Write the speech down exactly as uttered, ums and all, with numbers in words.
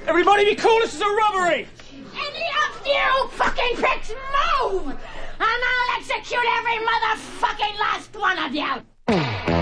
Everybody be cool, this is a robbery! Any of you fucking pricks move! And I'll execute every motherfucking last one of you!